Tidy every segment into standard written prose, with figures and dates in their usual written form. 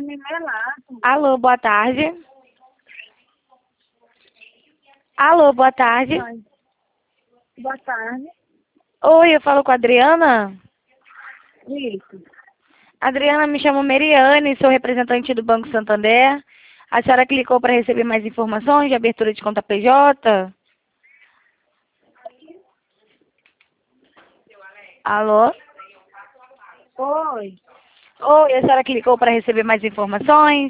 Carmen Melato. Alô, boa tarde. Alô, boa tarde. Oi. Boa tarde. Oi, eu falo com a Adriana. Isso. Adriana, me chamo Meriane, sou representante do Banco Santander. A senhora clicou para receber mais informações de abertura de conta PJ? Alô? Oi. Oi, a senhora clicou para receber mais informações?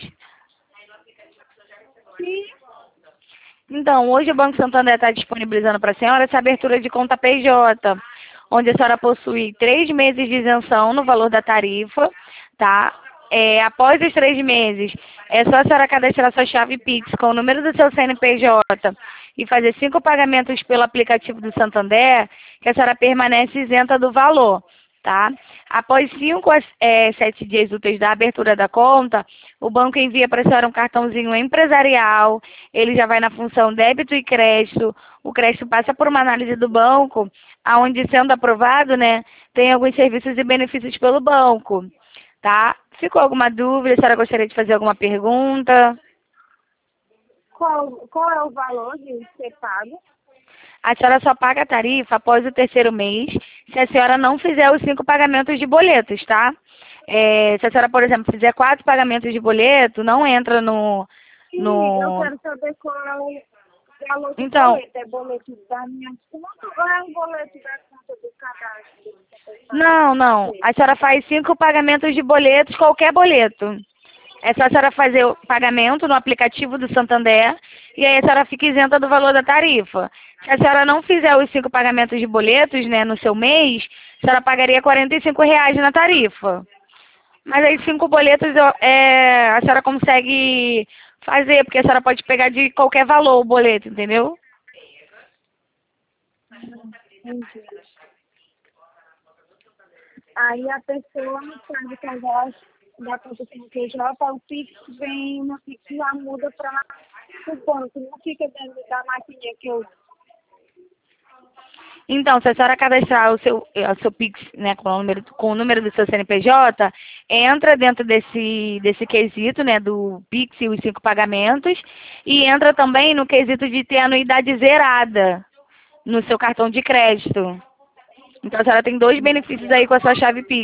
Sim. Então, hoje o Banco Santander está disponibilizando para a senhora essa abertura de conta PJ, onde a senhora possui 3 meses de isenção no valor da tarifa, tá? Após os 3 meses, é só a senhora cadastrar sua chave Pix com o número do seu CNPJ e fazer 5 pagamentos pelo aplicativo do Santander, que a senhora permanece isenta do valor, tá? Após 5 a 7 dias úteis da abertura da conta, o banco envia para a senhora um cartãozinho empresarial, ele já vai na função débito e crédito, o crédito passa por uma análise do banco, aonde sendo aprovado, né, tem alguns serviços e benefícios pelo banco, tá? Ficou alguma dúvida? A senhora gostaria de fazer alguma pergunta? Qual é o valor de ser pago? A senhora só paga a tarifa após o 3º mês, se a senhora não fizer os 5 pagamentos de boletos, tá? Se a senhora, por exemplo, fizer 4 pagamentos de boleto, não entra no... Sim, eu quero saber qual é o valor do Então, boleto. É boleto da minha conta ou é um boleto da conta do cadastro? não. A senhora faz 5 pagamentos de boletos, qualquer boleto. É só a senhora fazer o pagamento no aplicativo do Santander e aí a senhora fica isenta do valor da tarifa. Se a senhora não fizer os 5 pagamentos de boletos, né, no seu mês, a senhora pagaria R$ 45 na tarifa. Mas aí 5 boletos a senhora consegue fazer, porque a senhora pode pegar de qualquer valor o boleto, entendeu? Entendi. Aí a pessoa não sabe que agora da conta CNPJ, o Pix vem, no Pix já muda para o banco, não fica dentro da maquininha que eu... Então, se a senhora cadastrar o seu Pix, né, com o número do seu CNPJ, entra dentro desse quesito, né, do Pix e os 5 pagamentos, e entra também no quesito de ter anuidade zerada no seu cartão de crédito. Então, a senhora tem 2 benefícios aí com a sua chave Pix.